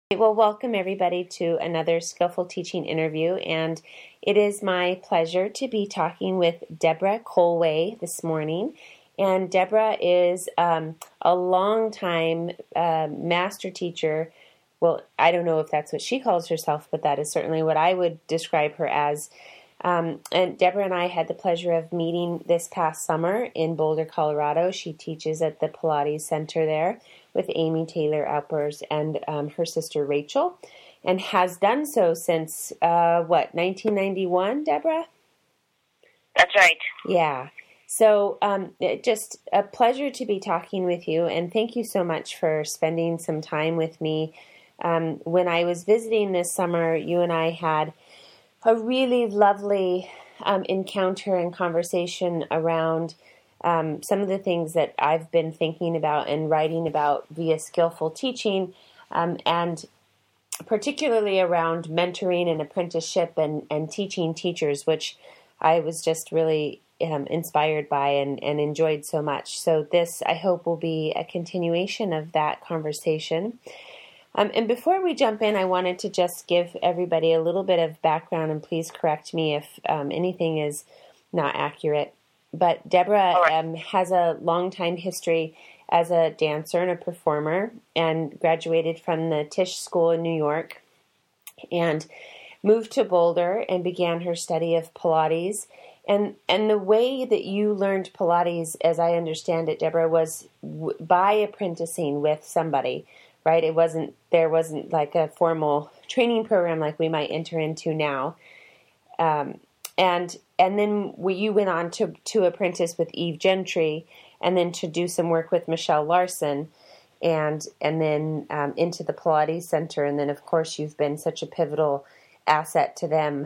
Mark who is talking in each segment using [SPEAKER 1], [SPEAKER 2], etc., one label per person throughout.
[SPEAKER 1] Well, welcome everybody to another Skillful Teaching interview, and it is my pleasure to be talking with Deborah Colway this morning. And Deborah is a longtime master teacher. Well, I don't know if that's what she calls herself, but that is certainly what I would describe her as. And Deborah and I had the pleasure of meeting this past summer in Boulder, Colorado. She teaches at the Pilates Center there with Amy Taylor Alpers and her sister Rachel, and has done so since, 1991, Deborah?
[SPEAKER 2] That's right.
[SPEAKER 1] Yeah. So just a pleasure to be talking with you, and thank you so much for spending some time with me. When I was visiting this summer, you and I had a really lovely encounter and conversation around some of the things that I've been thinking about and writing about via Skillful Teaching, and particularly around mentoring and apprenticeship and teaching teachers, which I was just really inspired by and enjoyed so much. So this, I hope, will be a continuation of that conversation. And before we jump in, I wanted to just give everybody a little bit of background, and please correct me if anything is not accurate. But Deborah has a long time history as a dancer and a performer, and graduated from the Tisch School in New York, and moved to Boulder and began her study of Pilates. And the way that you learned Pilates, as I understand it, Deborah, was by apprenticing with somebody. Right? There wasn't like a formal training program like we might enter into now. And then you went on to apprentice with Eve Gentry, and then to do some work with Michelle Larson, and then into the Pilates Center. And then, of course, you've been such a pivotal asset to them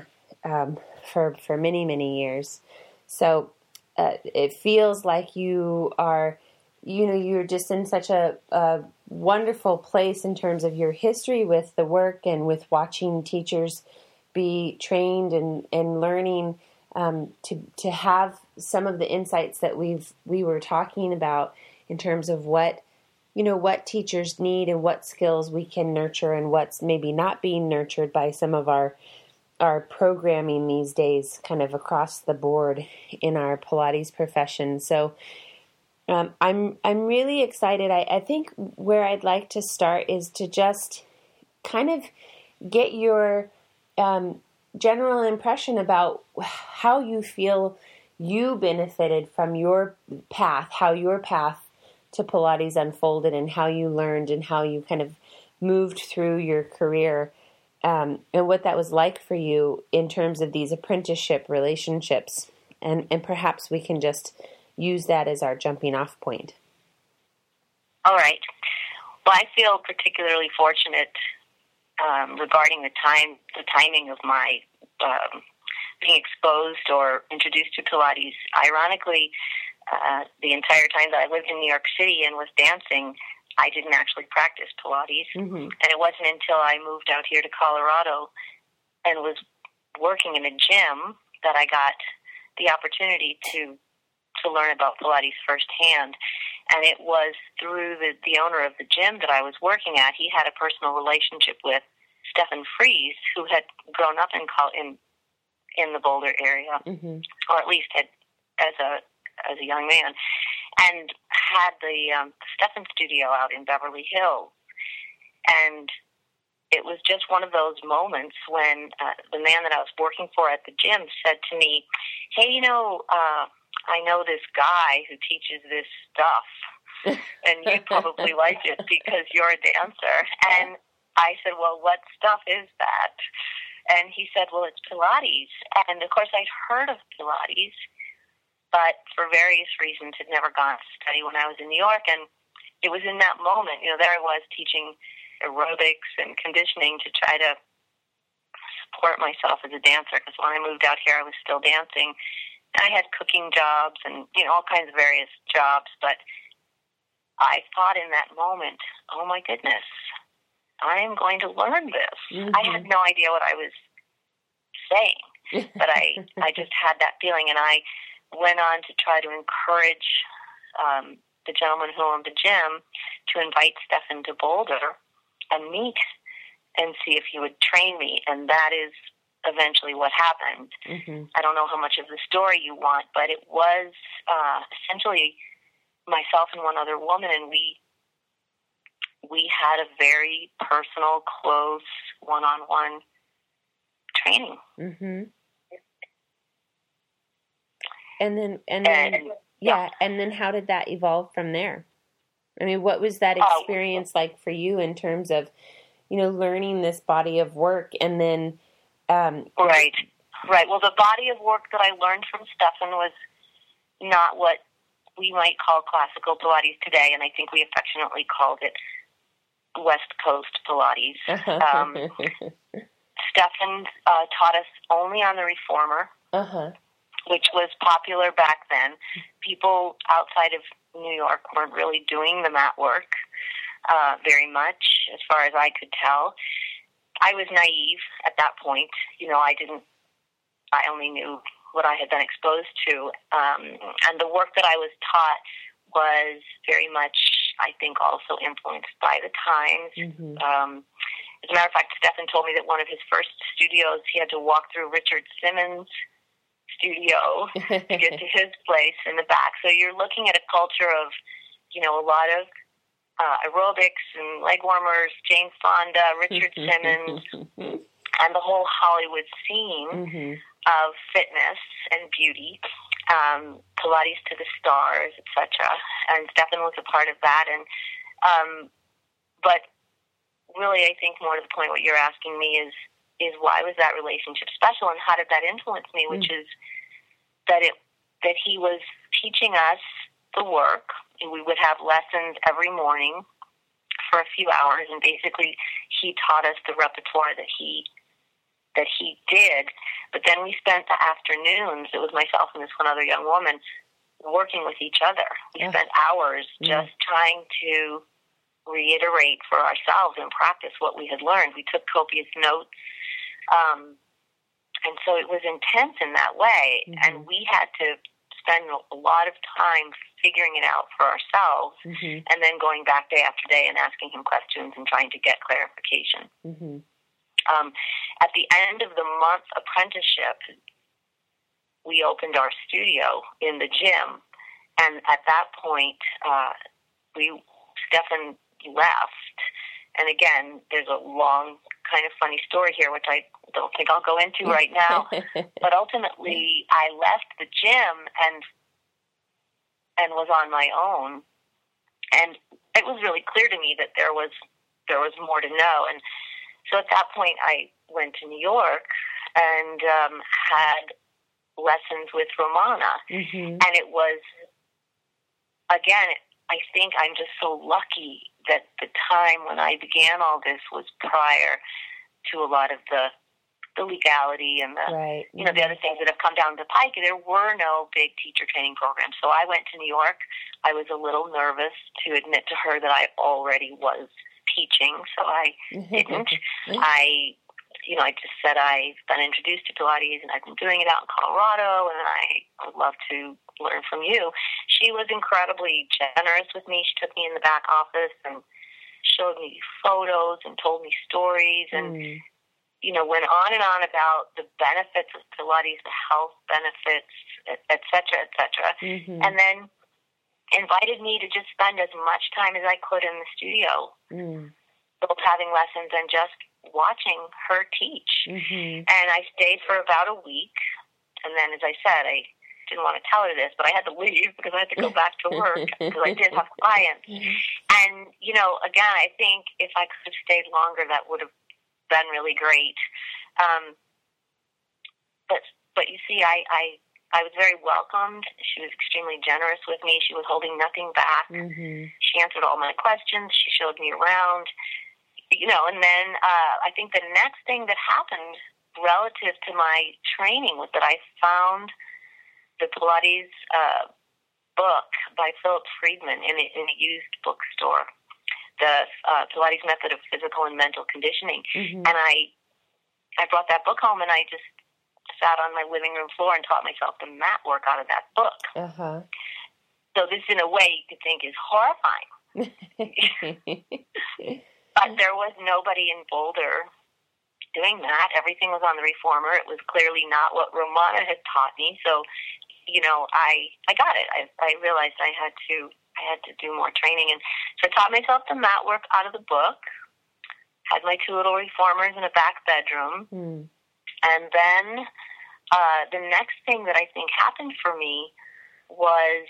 [SPEAKER 1] for many, many years. So it feels like you are, you're just in such a wonderful place in terms of your history with the work and with watching teachers be trained and learning to have some of the insights that we were talking about in terms of what teachers need and what skills we can nurture and what's maybe not being nurtured by some of our programming these days, kind of across the board in our Pilates profession. So I'm really excited. I think where I'd like to start is to just kind of get your general impression about how you feel you benefited from your path, how your path to Pilates unfolded, and how you learned and how you kind of moved through your career, and what that was like for you in terms of these apprenticeship relationships. And perhaps we can just use that as our jumping off point.
[SPEAKER 2] All right. Well, I feel particularly fortunate regarding the timing of my being exposed or introduced to Pilates. Ironically, the entire time that I lived in New York City and was dancing, I didn't actually practice Pilates. Mm-hmm. And it wasn't until I moved out here to Colorado and was working in a gym that I got the opportunity to learn about Pilates firsthand. And it was through the owner of the gym that I was working at. He had a personal relationship with Stefan Fries, who had grown up in the Boulder area, mm-hmm. or at least had as a young man, and had the Stefan studio out in Beverly Hills. And it was just one of those moments when the man that I was working for at the gym said to me, "Hey, I know this guy who teaches this stuff, and you probably like it because you're a dancer." And I said, "Well, what stuff is that?" And he said, "Well, it's Pilates." And, of course, I'd heard of Pilates, but for various reasons had never gone to study when I was in New York. And it was in that moment, there I was teaching aerobics and conditioning to try to support myself as a dancer, because when I moved out here, I was still dancing. I had cooking jobs and, all kinds of various jobs, but I thought in that moment, oh my goodness, I am going to learn this. Mm-hmm. I had no idea what I was saying, but I just had that feeling, and I went on to try to encourage the gentleman who owned the gym to invite Stefan to Boulder and meet and see if he would train me. And that is eventually what happened.
[SPEAKER 1] Mm-hmm.
[SPEAKER 2] I don't know how much of the story you want, but it was essentially myself and one other woman, and we had a very personal, close, one-on-one training.
[SPEAKER 1] Mm-hmm. And then how did that evolve from there? I mean, what was that experience like for you in terms of, learning this body of work and then...
[SPEAKER 2] Right. Well, the body of work that I learned from Stephan was not what we might call classical Pilates today, and I think we affectionately called it West Coast Pilates. Stephan taught us only on the reformer, which was popular back then. People outside of New York weren't really doing the mat work very much, as far as I could tell. I was naive at that point. I only knew what I had been exposed to. And the work that I was taught was very much, I think, also influenced by the times.
[SPEAKER 1] Mm-hmm.
[SPEAKER 2] As a matter of fact, Stephan told me that one of his first studios, he had to walk through Richard Simmons' studio to get to his place in the back. So you're looking at a culture of, a lot of aerobics and leg warmers, Jane Fonda, Richard Simmons, and the whole Hollywood scene of fitness and beauty, Pilates to the stars, etc. And Stephan was a part of that. And but really, I think more to the point, what you're asking me is why was that relationship special, and how did that influence me? Which is that he was teaching us the work. We would have lessons every morning for a few hours, and basically he taught us the repertoire that he did. But then we spent the afternoons, it was myself and this one other young woman, working with each other. We spent hours just trying to reiterate for ourselves and practice what we had learned. We took copious notes, and so it was intense in that way, and we had to spend a lot of time figuring it out for ourselves, and then going back day after day and asking him questions and trying to get clarification. At the end of the month apprenticeship, we opened our studio in the gym, and at that point, Stephan left. And again, there's a long, kind of funny story here, which I don't think I'll go into right now. But ultimately, I left the gym and was on my own, and it was really clear to me that there was more to know. And so at that point, I went to New York and had lessons with Romana, and it was, again, I think I'm just so lucky that the time when I began all this was prior to a lot of the legality and the the other things that have come down the pike. There were no big teacher training programs. So I went to New York. I was a little nervous to admit to her that I already was teaching, so I didn't. I just said I've been introduced to Pilates and I've been doing it out in Colorado, and I would love to learn from you. She was incredibly generous with me. She took me in the back office and showed me photos and told me stories and went on and on about the benefits of Pilates, the health benefits, et cetera, and then invited me to just spend as much time as I could in the studio, both having lessons and just watching her teach. And I stayed for about a week, and then, as I said, I didn't want to tell her this, but I had to leave because I had to go back to work because I did have clients. And, again, I think if I could have stayed longer, that would have been really great. But you see, I was very welcomed. She was extremely generous with me. She was holding nothing back. She answered all my questions. She showed me around, and then I think the next thing that happened relative to my training was that I found the Pilates book by Philip Friedman in a used bookstore, the Pilates Method of Physical and Mental Conditioning. And I brought that book home, and I just sat on my living room floor and taught myself the mat work out of that book. So this, in a way, you could think is horrifying. But there was nobody in Boulder doing that. Everything was on the reformer. It was clearly not what Romana had taught me. So, I got it. I realized I had to do more training. And so I taught myself the mat work out of the book, had my 2 little reformers in a back bedroom. And then the next thing that I think happened for me was,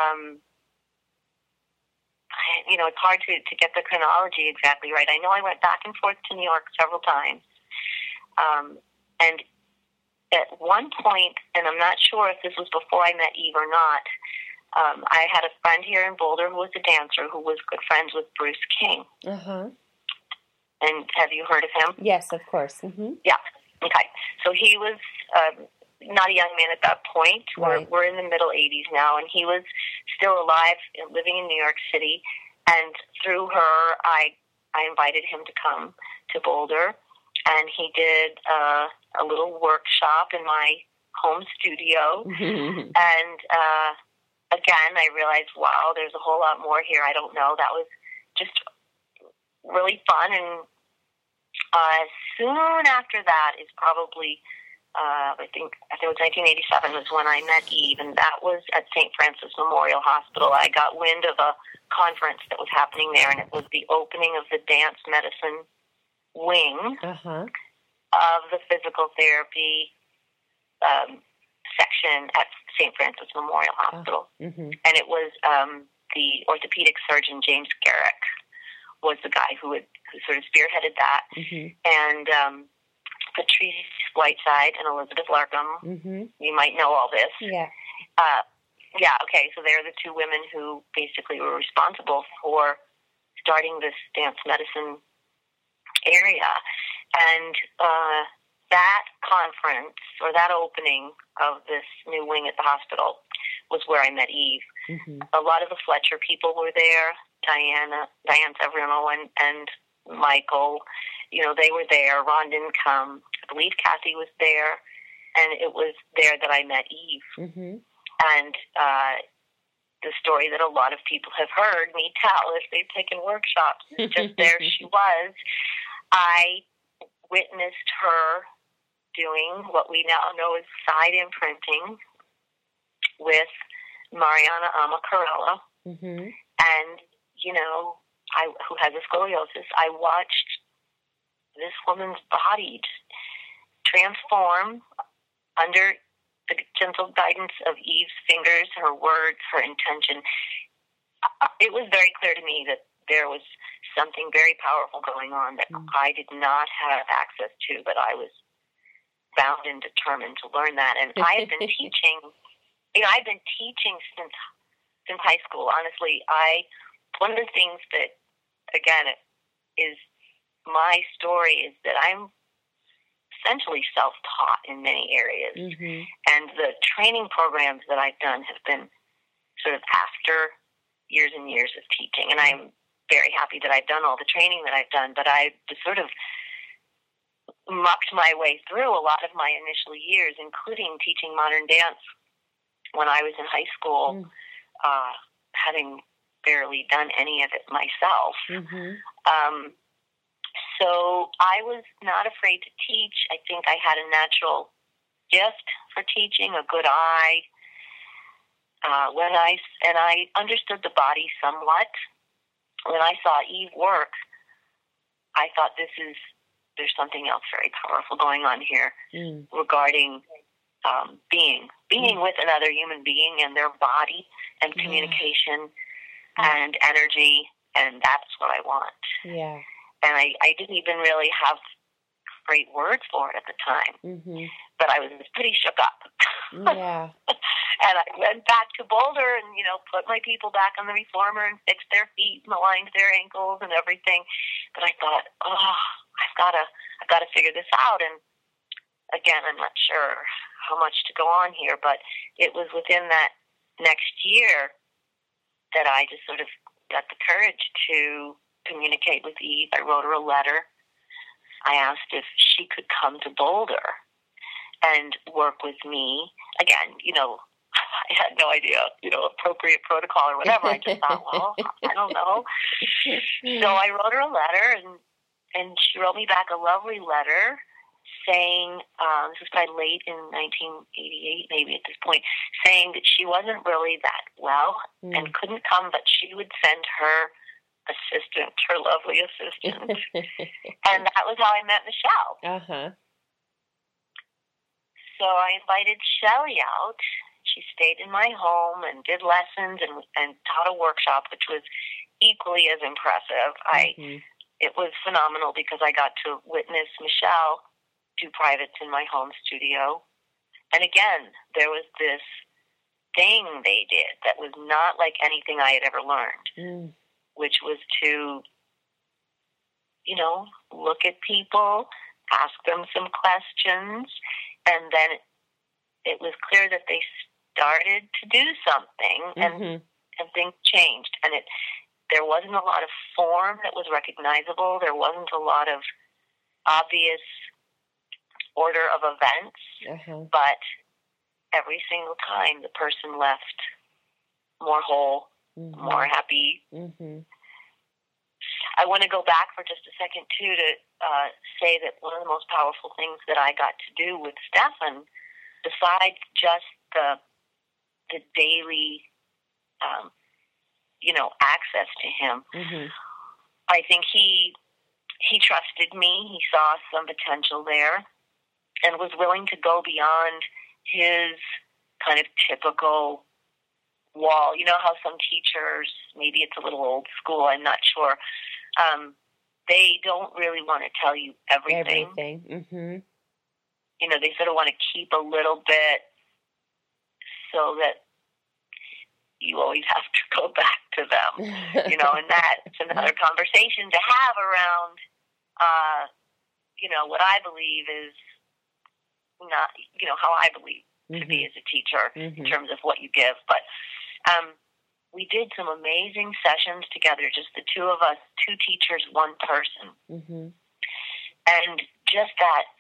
[SPEAKER 2] it's hard to get the chronology exactly right. I know I went back and forth to New York several times. And at one point, and I'm not sure if this was before I met Eve or not, I had a friend here in Boulder who was a dancer who was good friends with Bruce King.
[SPEAKER 1] Uh-huh.
[SPEAKER 2] And have you heard of him?
[SPEAKER 1] Yes, of course. Mm-hmm.
[SPEAKER 2] Yeah. Okay. So he was not a young man at that point.
[SPEAKER 1] Right.
[SPEAKER 2] We're in the middle 80s now, and he was still alive, living in New York City. And through her, I invited him to come to Boulder, and he did a little workshop in my home studio. And again, I realized, wow, there's a whole lot more here I don't know. That was just really fun. And soon after that is probably, I think it was 1987 was when I met Eve, and that was at St. Francis Memorial Hospital. I got wind of a conference that was happening there, and it was the opening of the dance medicine wing of the physical therapy section at St. Francis Memorial Hospital. And it was the orthopedic surgeon, James Garrick, was the guy who sort of spearheaded that. And Patrice Whiteside and Elizabeth Larkham, you might know all this. Yeah, okay, so they're the 2 women who basically were responsible for starting this dance medicine area. And that conference, or that opening of this new wing at the hospital, was where I met Eve. A lot of the Fletcher people were there, Diane Severino and Michael, they were there. Ron didn't come. I believe Kathy was there, and it was there that I met Eve. And the story that a lot of people have heard me tell if they've taken workshops, just there she was. I witnessed her doing what we now know as side imprinting with Mariana Amacarella. And, who has a scoliosis. I watched this woman's body transform under the gentle guidance of Eve's fingers, her words, her intention. It was very clear to me that there was something very powerful going on that I did not have access to, but I was bound and determined to learn that. And I had been teaching, I've been teaching since high school. Honestly, one of the things that, again, is my story is that I'm essentially self-taught in many areas. And the training programs that I've done have been sort of after years and years of teaching. And I'm very happy that I've done all the training that I've done, but I sort of mucked my way through a lot of my initial years, including teaching modern dance when I was in high school, having barely done any of it myself. So I was not afraid to teach. I think I had a natural gift for teaching, a good eye. I understood the body somewhat. When I saw Eve work, I thought there's something else very powerful going on here regarding being with another human being and their body and communication and energy, and that's what I want. And I didn't even really have great words for it at the time, but I was pretty shook up. And I went back to Boulder and, put my people back on the reformer and fixed their feet and aligned their ankles and everything. But I thought, I've got to figure this out. And again, I'm not sure how much to go on here, but it was within that next year that I just sort of got the courage to communicate with Eve. I wrote her a letter. I asked if she could come to Boulder and work with me. Again, I had no idea, appropriate protocol or whatever. I just thought, well, I don't know. So I wrote her a letter, and she wrote me back a lovely letter saying, this was probably late in 1988, maybe at this point, saying that she wasn't really that well and couldn't come, but she would send her assistant, her lovely assistant. And that was how I met Michelle.
[SPEAKER 1] Uh-huh.
[SPEAKER 2] So I invited Shelley out. She stayed in my home and did lessons and taught a workshop, which was equally as impressive. It was phenomenal because I got to witness Michelle do privates in my home studio. And again, there was this thing they did that was not like anything I had ever learned, which was to, look at people, ask them some questions, and then it was clear that they started to do something, and things changed. And there wasn't a lot of form that was recognizable. There wasn't a lot of obvious order of events, but every single time the person left more whole, more happy. I want to go back for just a second, too, to say that one of the most powerful things that I got to do with Stefan, besides just the daily, access to him, I think he trusted me. He saw some potential there and was willing to go beyond his kind of typical wall. You know how some teachers, maybe it's a little old school, I'm not sure, they don't really want to tell you everything. They sort of want to keep a little bit so that you always have to go back to them, and that's another conversation to have around, what I believe is not, how I believe to be as a teacher in terms of what you give. But we did some amazing sessions together, just the two of us, two teachers, one person. And just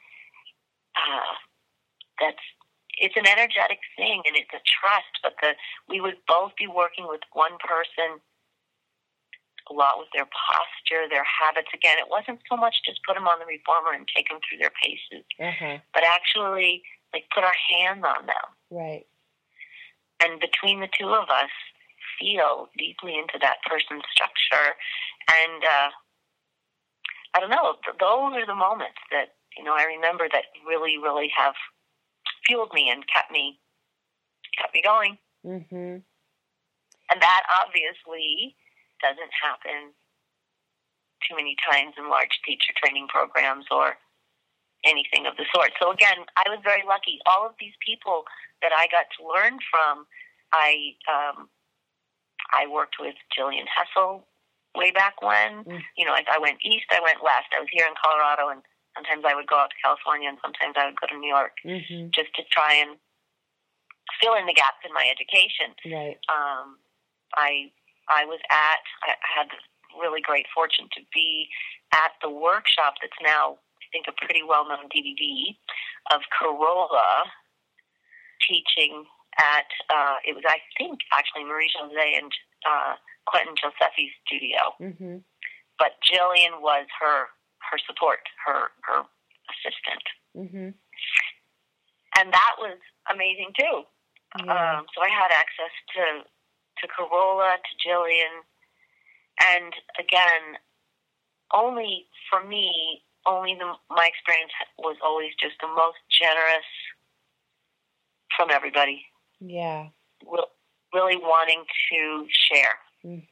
[SPEAKER 2] it's an energetic thing, and it's a trust, but we would both be working with one person a lot with their posture, their habits. Again, it wasn't so much just put them on the reformer and take them through their paces, but actually put our hands on them.
[SPEAKER 1] Right.
[SPEAKER 2] And between the two of us, feel deeply into that person's structure. And I don't know, those are the moments that, I remember that really, really have fueled me and kept me going. And that obviously doesn't happen too many times in large teacher training programs or anything of the sort. So again, I was very lucky. All of these people that I got to learn from, I worked with Jillian Hessel way back when. As I went east, I went west. I was here in Colorado, and sometimes I would go out to California, and sometimes I would go to New York just to try and fill in the gaps in my education.
[SPEAKER 1] Right.
[SPEAKER 2] I had the really great fortune to be at the workshop that's now, I think, a pretty well-known DVD of Carolla teaching at, it was, I think, actually Marie-Josée and Quentin Josephi's studio. But Jillian was her support, her assistant. And that was amazing, too. So I had access to Carolla, to Jillian, and again, only for me, my experience was always just the most generous from everybody.
[SPEAKER 1] Yeah.
[SPEAKER 2] Really wanting to share.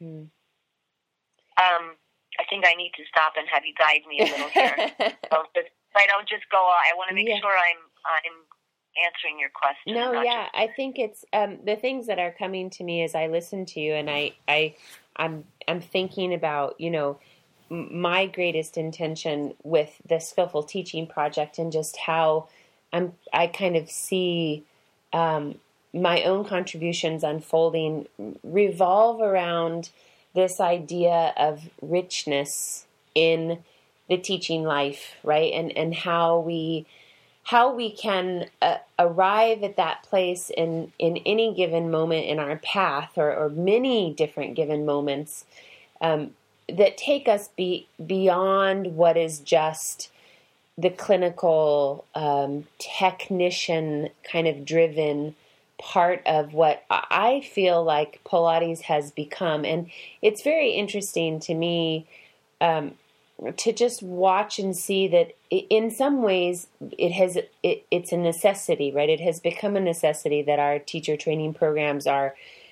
[SPEAKER 2] I think I need to stop and have you guide me a little here. I don't just go. I want to make sure I'm answering your question.
[SPEAKER 1] No, yeah, I think it's the things that are coming to me as I listen to you, and I'm thinking about my greatest intention with the Skillful Teaching Project, and just how I kind of see my own contributions unfolding revolve around this idea of richness in the teaching life, right? And how we how we can arrive at that place in any given moment in our path, or many different given moments that take us beyond what is just the clinical technician kind of driven part of what I feel like Pilates has become. And it's very interesting to me to just watch and see that in some ways it's a necessity, right? It has become a necessity that our teacher training programs are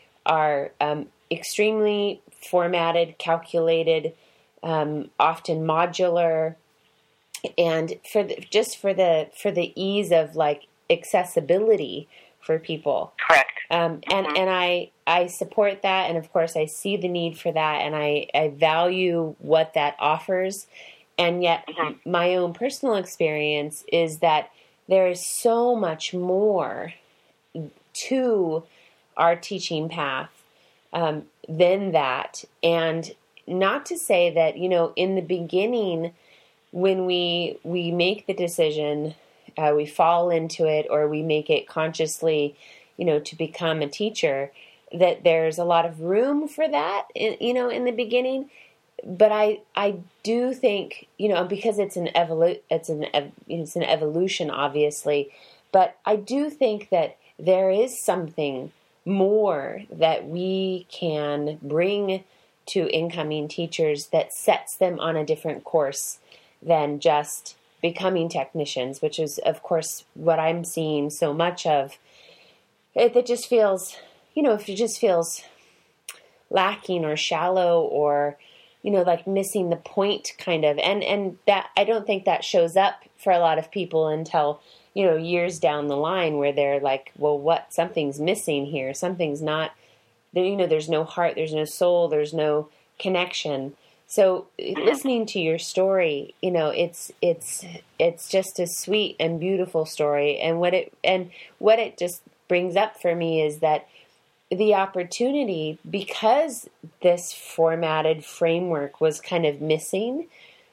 [SPEAKER 1] extremely formatted, calculated, often modular, and for the ease of like accessibility for people.
[SPEAKER 2] Correct.
[SPEAKER 1] And I support that, and of course I see the need for that, and I value what that offers. And yet my own personal experience is that there is so much more to our teaching path than that. And not to say that, in the beginning, when we make the decision, we fall into it, or we make it consciously, to become a teacher, that there's a lot of room for that, in the beginning. But I do think, because it's an evolution, obviously, but I do think that there is something more that we can bring to incoming teachers that sets them on a different course than just becoming technicians, which is, of course, what I'm seeing so much of. It just feels, if it just feels lacking or shallow, or, like missing the point kind of. And that, I don't think that shows up for a lot of people until, years down the line, where they're like, well, something's missing here. Something's not, there's no heart, there's no soul, there's no connection. So listening to your story, it's just a sweet and beautiful story. And what it just brings up for me is that the opportunity, because this formatted framework was kind of missing,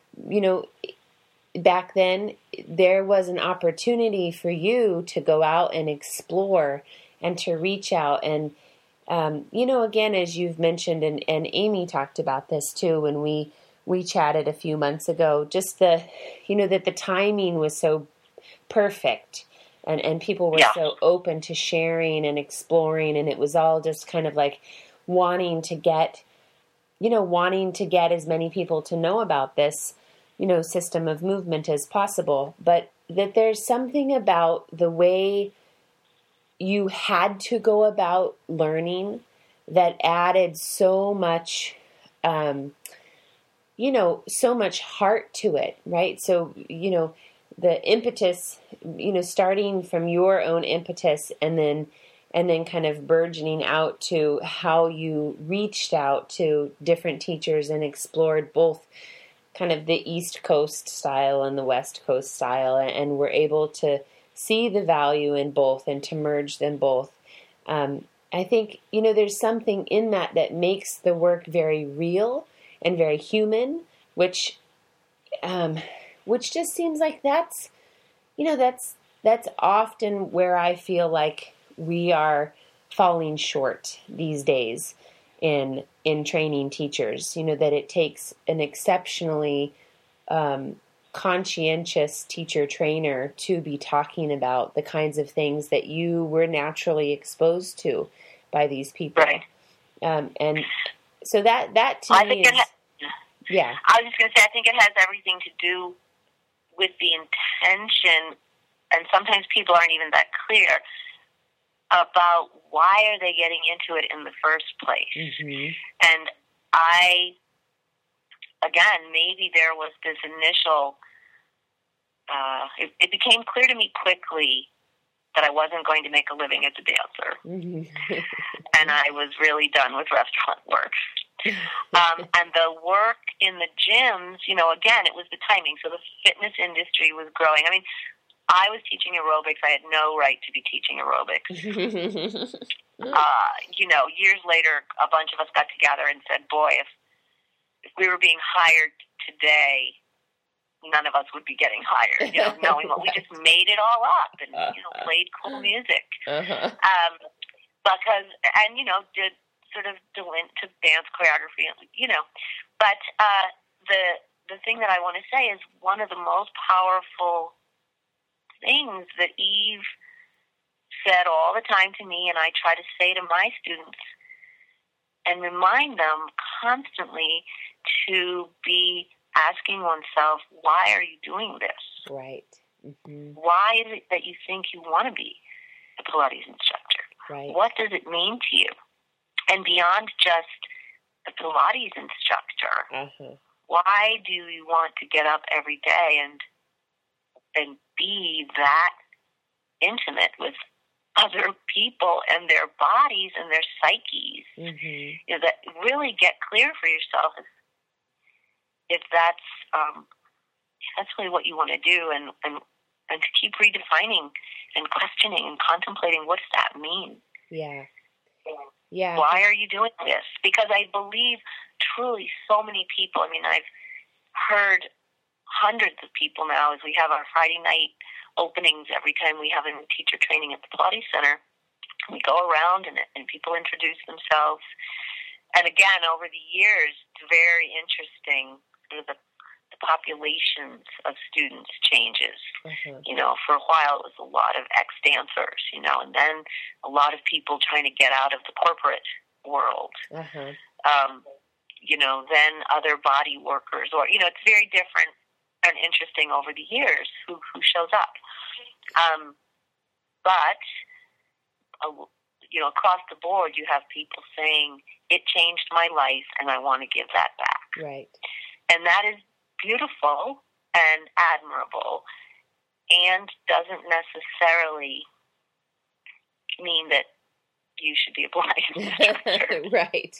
[SPEAKER 1] back then there was an opportunity for you to go out and explore and to reach out. And, again, as you've mentioned, and Amy talked about this too, when we chatted a few months ago, just that the timing was so perfect. And people were so open to sharing and exploring, and it was all just kind of like wanting to get as many people to know about this, system of movement as possible. But that there's something about the way you had to go about learning that added so much, so much heart to it, right? So, the impetus, starting from your own impetus, and then kind of burgeoning out to how you reached out to different teachers and explored both kind of the East Coast style and the West Coast style, and were able to see the value in both and to merge them both. I think, there's something in that makes the work very real and very human, which just seems like that's often where I feel like we are falling short these days in training teachers. That it takes an exceptionally conscientious teacher trainer to be talking about the kinds of things that you were naturally exposed to by these people.
[SPEAKER 2] Right.
[SPEAKER 1] And so that to me is, yeah.
[SPEAKER 2] I was just going to say, I think it has everything to do with the intention, and sometimes people aren't even that clear about why are they getting into it in the first place. Mm-hmm. And again, maybe there was this initial, it became clear to me quickly that I wasn't going to make a living as a dancer. Mm-hmm. And I was really done with restaurant work. And the work in the gyms, again, it was the timing. So the fitness industry was growing. I mean, I was teaching aerobics. I had no right to be teaching aerobics. Years later, a bunch of us got together and said, boy, if we were being hired today none of us would be getting hired, knowing what we just made it all up and, played cool music.
[SPEAKER 1] Uh-huh.
[SPEAKER 2] Because, and, did sort of went to dance choreography, but the thing that I want to say is one of the most powerful things that Eve said all the time to me, and I try to say to my students and remind them constantly to be asking oneself, why are you doing this?
[SPEAKER 1] Right. Mm-hmm.
[SPEAKER 2] Why is it that you think you want to be a Pilates instructor?
[SPEAKER 1] Right.
[SPEAKER 2] What does it mean to you? And beyond just a Pilates instructor,
[SPEAKER 1] uh-huh.
[SPEAKER 2] why do you want to get up every day and be that intimate with other people and their bodies and their psyches?
[SPEAKER 1] Mm-hmm.
[SPEAKER 2] That really get clear for yourself if that's really what you want to do, and to keep redefining and questioning and contemplating, what does that mean?
[SPEAKER 1] Yeah. Yeah.
[SPEAKER 2] Why are you doing this? Because I believe truly so many people, I've heard hundreds of people now as we have our Friday night openings every time we have a new teacher training at the Pilates Center. We go around and people introduce themselves. And again, over the years, it's very interesting, the populations of students changes.
[SPEAKER 1] Uh-huh.
[SPEAKER 2] For a while it was a lot of ex-dancers, and then a lot of people trying to get out of the corporate world.
[SPEAKER 1] Uh-huh.
[SPEAKER 2] Then other body workers, or, it's very different and interesting over the years who shows up. But, across the board, you have people saying, it changed my life and I want to give that back.
[SPEAKER 1] Right.
[SPEAKER 2] And that is beautiful and admirable, and doesn't necessarily mean that you should be a Pilates instructor.
[SPEAKER 1] Right.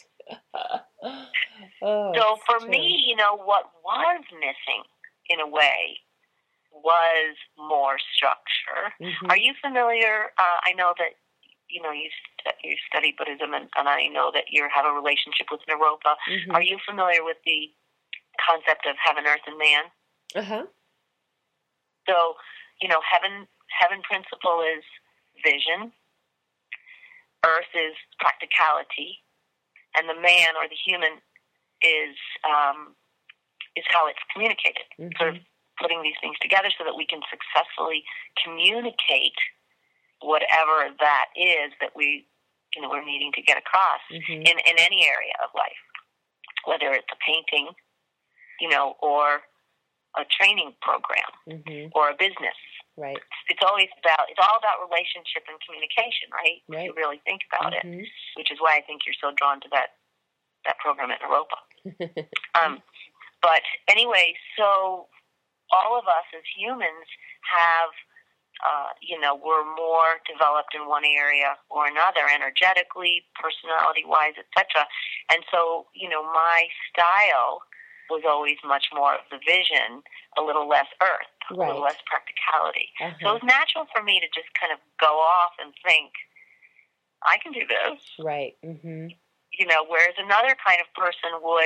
[SPEAKER 2] So for me, what was missing in a way was more structure.
[SPEAKER 1] Mm-hmm.
[SPEAKER 2] Are you familiar? I know that you study Buddhism, and I know that you have a relationship with Naropa.
[SPEAKER 1] Mm-hmm.
[SPEAKER 2] Are you familiar with the concept of heaven, earth, and man?
[SPEAKER 1] Uh-huh.
[SPEAKER 2] So, heaven principle is vision, earth is practicality, and the man or the human is how it's communicated.
[SPEAKER 1] Mm-hmm.
[SPEAKER 2] Sort of putting these things together so that we can successfully communicate whatever that is that we're needing to get across
[SPEAKER 1] mm-hmm.
[SPEAKER 2] in any area of life, whether it's a painting, or a training program,
[SPEAKER 1] mm-hmm.
[SPEAKER 2] or a business.
[SPEAKER 1] Right.
[SPEAKER 2] It's all about relationship and communication, right?
[SPEAKER 1] Right.
[SPEAKER 2] If you really think about
[SPEAKER 1] mm-hmm.
[SPEAKER 2] it, which is why I think you're so drawn to that program at Naropa. But anyway, so all of us as humans have, we're more developed in one area or another, energetically, personality-wise, etc. And so, my style was always much more of the vision, a little less earth,
[SPEAKER 1] right.
[SPEAKER 2] a little less practicality.
[SPEAKER 1] Uh-huh.
[SPEAKER 2] So it was natural for me to just kind of go off and think, I can do this.
[SPEAKER 1] Right. Mm-hmm.
[SPEAKER 2] Whereas another kind of person would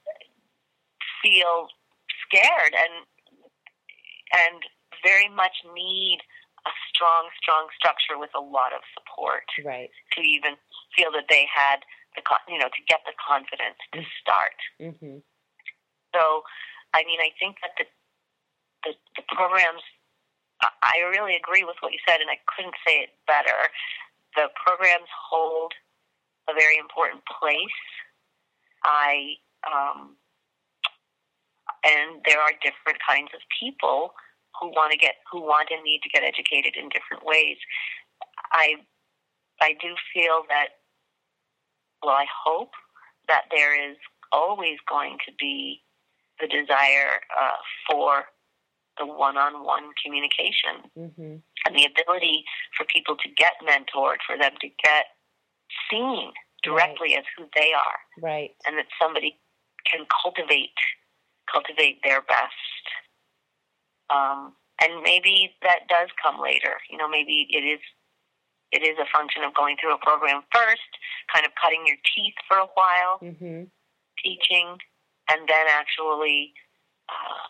[SPEAKER 2] feel scared and very much need a strong structure with a lot of support.
[SPEAKER 1] Right.
[SPEAKER 2] To even feel that they had to get the confidence to start.
[SPEAKER 1] Mm-hmm.
[SPEAKER 2] So, I think that the programs, I really agree with what you said, and I couldn't say it better. The programs hold a very important place. And there are different kinds of people who want and need to get educated in different ways. I do feel that, I hope that there is always going to be the desire for the one-on-one communication,
[SPEAKER 1] mm-hmm.
[SPEAKER 2] and the ability for people to get mentored, for them to get seen directly
[SPEAKER 1] right.
[SPEAKER 2] as who they are,
[SPEAKER 1] right,
[SPEAKER 2] and that somebody can cultivate their best. And maybe that does come later. Maybe it is a function of going through a program first, kind of cutting your teeth for a while,
[SPEAKER 1] mm-hmm.
[SPEAKER 2] teaching, and then actually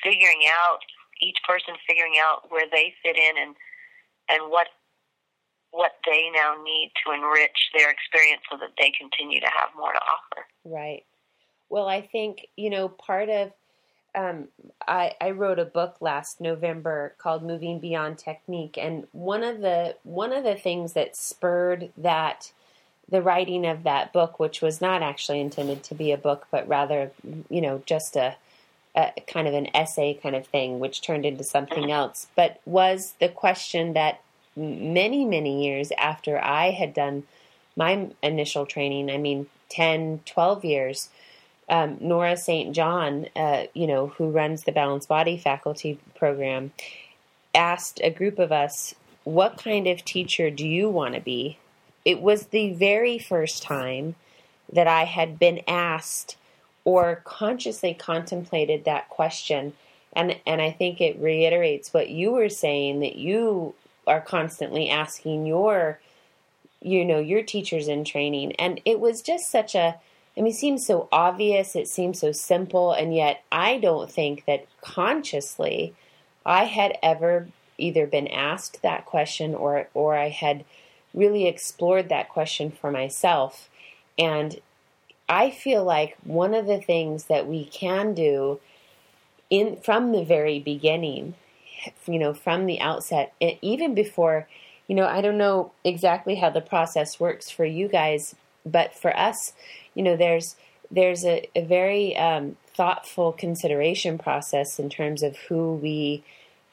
[SPEAKER 2] each person figuring out where they fit in and what they now need to enrich their experience so that they continue to have more to offer.
[SPEAKER 1] Right. Well, I think, part of, I wrote a book last November called Moving Beyond Technique. And one of the things that spurred the writing of that book, which was not actually intended to be a book, but rather, just a kind of an essay kind of thing, which turned into something else, but was the question that many, many years after I had done my initial training, 10, 12 years, Nora St. John, who runs the Balanced Body Faculty Program, asked a group of us, what kind of teacher do you want to be? It was the very first time that I had been asked or consciously contemplated that question. And I think it reiterates what you were saying, that you are constantly asking your teachers in training. And it was just it seems so obvious, it seems so simple, and yet I don't think that consciously I had ever either been asked that question or I had really explored that question for myself. And I feel like one of the things that we can do from the very beginning, from the outset, even before, I don't know exactly how the process works for you guys, but for us, there's a very thoughtful consideration process in terms of who we,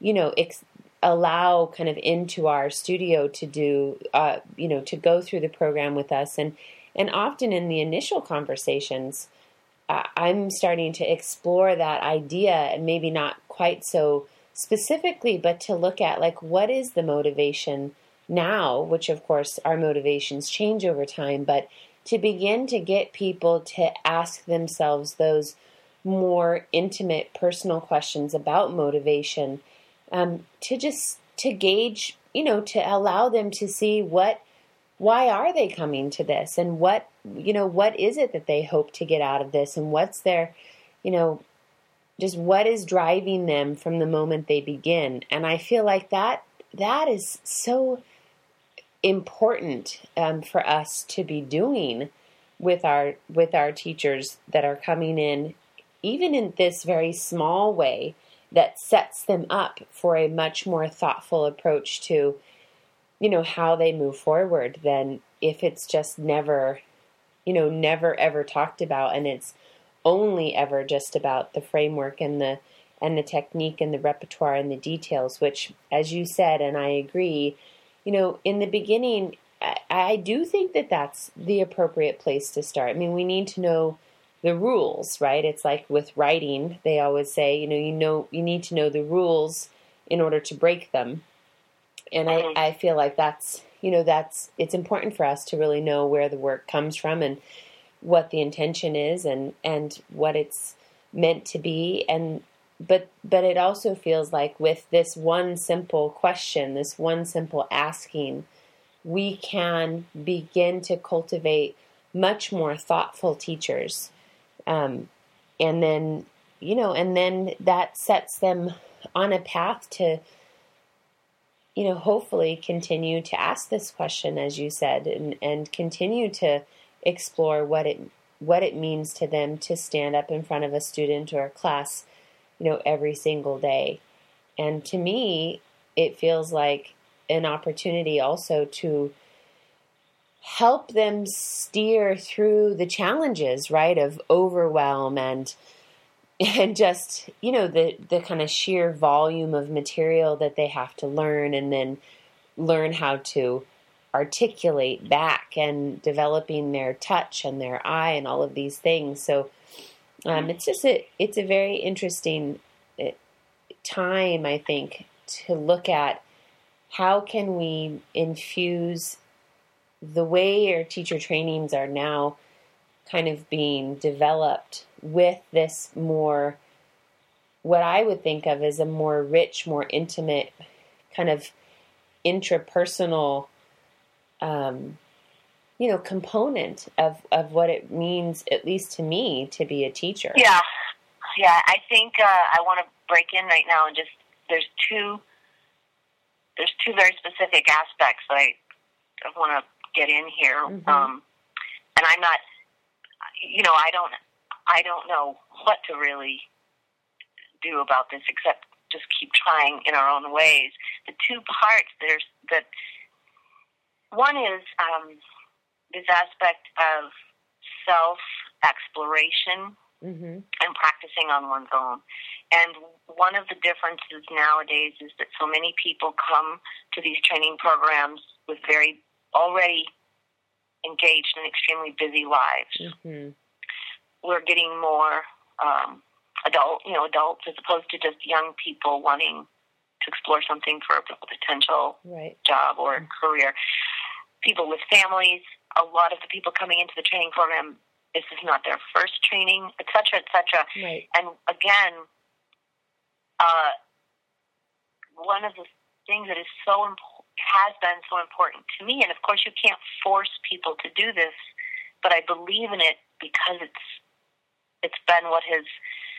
[SPEAKER 1] allow kind of into our studio to do, to go through the program with us. And often in the initial conversations, I'm starting to explore that idea, and maybe not quite so specifically, but to look at what is the motivation now, which of course our motivations change over time, but to begin to get people to ask themselves those more intimate personal questions about motivation, to gauge, to allow them to see why are they coming to this, and what is it that they hope to get out of this, and what's their, just what is driving them from the moment they begin. And I feel like that is so important for us to be doing with our teachers that are coming in, even in this very small way that sets them up for a much more thoughtful approach to how they move forward than if it's just never ever talked about, and it's only ever just about the framework and the technique and the repertoire and the details, which, as you said, and I agree, in the beginning, I do think that that's the appropriate place to start. We need to know the rules, right? It's like with writing, they always say, you need to know the rules in order to break them. And I feel like that's it's important for us to really know where the work comes from and what the intention is and what it's meant to be. But it also feels like with this one simple question, this one simple asking, we can begin to cultivate much more thoughtful teachers. And then that sets them on a path to, hopefully continue to ask this question, as you said, and continue to explore what it means to them to stand up in front of a student or a class, every single day. And to me, it feels like an opportunity also to help them steer through the challenges, right, of overwhelm and just, the kind of sheer volume of material that they have to learn, and then learn how to articulate back, and developing their touch and their eye and all of these things. So it's a very interesting time, I think, to look at how can we infuse the way our teacher trainings are now kind of being developed with this more, what I would think of as a more rich, more intimate kind of intrapersonal, component of what it means, at least to me, to be a teacher.
[SPEAKER 2] Yeah. I think I want to break in right now and just there's two very specific aspects that I want to get in here. And I'm not, I don't know what to really do about this except just keep trying in our own ways. The two parts that one is this aspect of self-exploration and practicing on one's own. And one of the differences nowadays is that so many people come to these training programs with very already engaged in extremely busy lives. We're getting more adults as opposed to just young people wanting to explore something for a potential job or career. People with families, a lot of the people coming into the training program, this is not their first training, et cetera, et cetera. And again, one of the things that is has been so important to me, and of course you can't force people to do this, but I believe in it because it's been what has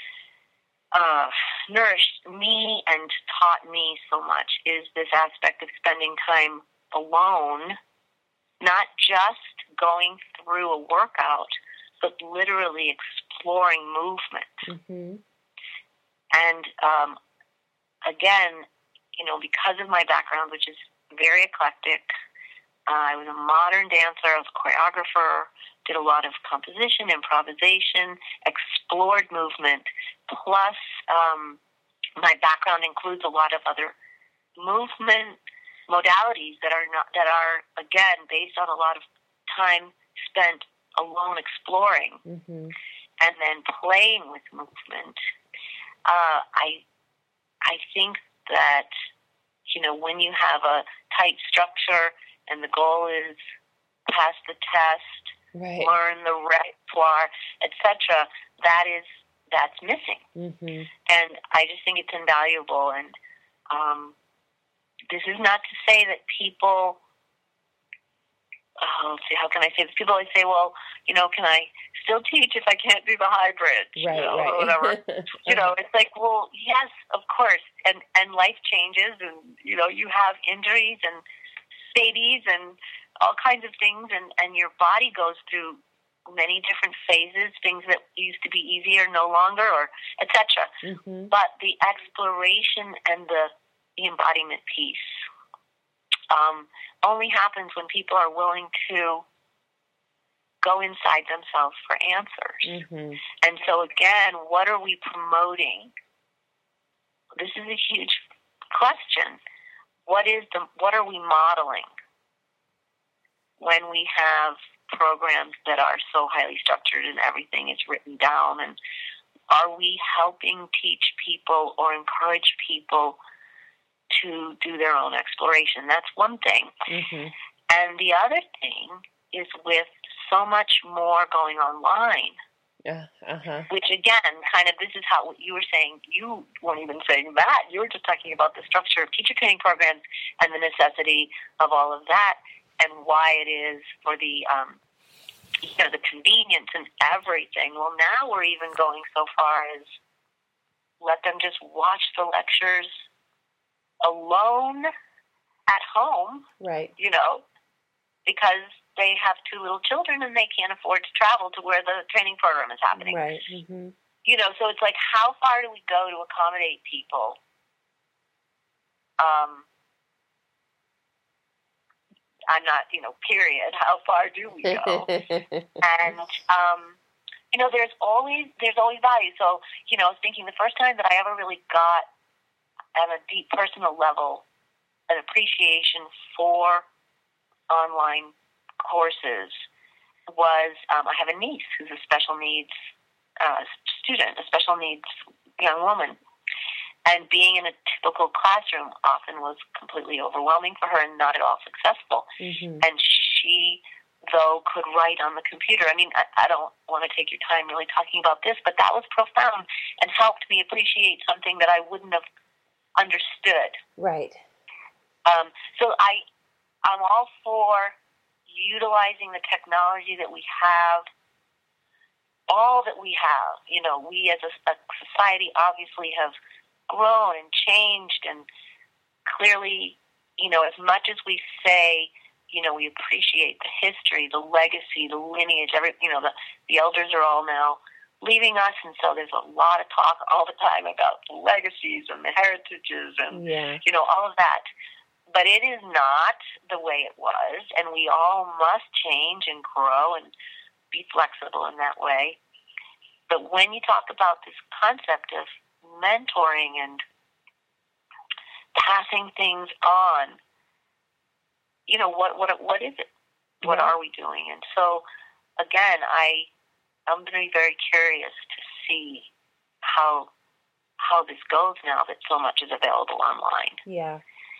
[SPEAKER 2] nourished me and taught me so much, is this aspect of spending time alone, not just going through a workout, but literally exploring movement. And again, because of my background, which is very eclectic, I was a modern dancer, I was a choreographer, did a lot of composition, improvisation, explored movement, plus my background includes a lot of other movement modalities that are again based on a lot of time spent alone exploring and then playing with movement. I think that when you have a tight structure and the goal is pass the test, learn the repertoire, etc., that's missing. And I just think it's invaluable. And this is not to say that people. Let's see, how can I say this? People always say, well, can I still teach if I can't do the hybrid? Or whatever. It's like, well, yes, of course. And life changes and, you have injuries and babies and all kinds of things and your body goes through many different phases, things that used to be easier no longer, or et cetera. But the exploration and the embodiment piece only happens when people are willing to go inside themselves for answers. And so again, what are we promoting? This is a huge question. What are we modeling when we have programs that are so highly structured and everything is written down? And are we helping teach people or encourage people to do their own exploration? That's one thing. And the other thing is with so much more going online, which again, kind of this is how what you were saying, you weren't even saying that. You were just talking about the structure of teacher training programs and the necessity of all of that and why it is for the the convenience and everything. Well, now we're even going so far as let them just watch the lectures alone at home, because they have two little children and they can't afford to travel to where the training program is happening. So it's like, how far do we go to accommodate people? I'm not, period. How far do we go? And, there's always value. So, I was thinking the first time that I ever really got at a deep personal level an appreciation for online courses was I have a niece who's a special needs student, a special needs young woman. And being in a typical classroom often was completely overwhelming for her and not at all successful. And she, though, could write on the computer. I mean, I don't want to take your time really talking about this, but that was profound and helped me appreciate something that I wouldn't have understood. So I'm all for utilizing the technology that we have, all that we have. We as a society obviously have grown and changed, and clearly, as much as we say, we appreciate the history, the legacy, the lineage, the elders are all now leaving us, and so there's a lot of talk all the time about the legacies and the heritages and, all of that. But it is not the way it was, and we all must change and grow and be flexible in that way. But when you talk about this concept of mentoring and passing things on, what is it? What are we doing? And so, again, I'm going to be very curious to see how this goes now that so much is available online.
[SPEAKER 1] Yeah.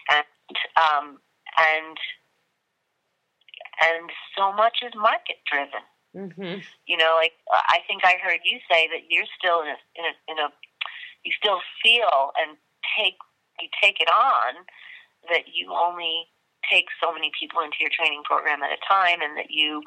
[SPEAKER 2] And so much is market driven.
[SPEAKER 1] Mm-hmm.
[SPEAKER 2] I think I heard you say that you're still you still feel and take it on that you only take so many people into your training program at a time, and that you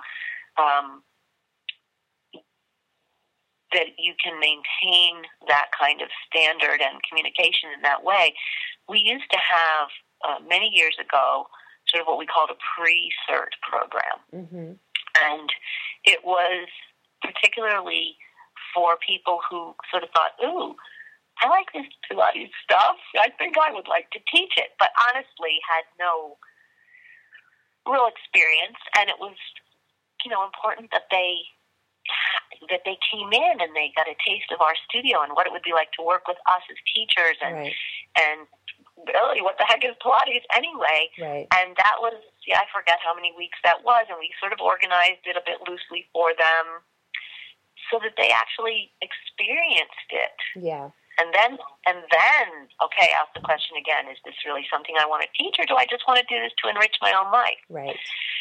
[SPEAKER 2] can maintain that kind of standard and communication in that way. We used to have many years ago sort of what we called a pre-cert program.
[SPEAKER 1] Mm-hmm.
[SPEAKER 2] And it was particularly for people who sort of thought, ooh, I like this Pilates stuff. I think I would like to teach it. But honestly had no real experience. And it was, important that they came in and they got a taste of our studio and what it would be like to work with us as teachers. And, and really, what the heck is Pilates anyway?
[SPEAKER 1] Right.
[SPEAKER 2] And that was, I forget how many weeks that was, and we sort of organized it a bit loosely for them so that they actually experienced it.
[SPEAKER 1] Yeah.
[SPEAKER 2] And then, okay, ask the question again, is this really something I want to teach, or do I just want to do this to enrich my own life?
[SPEAKER 1] Right.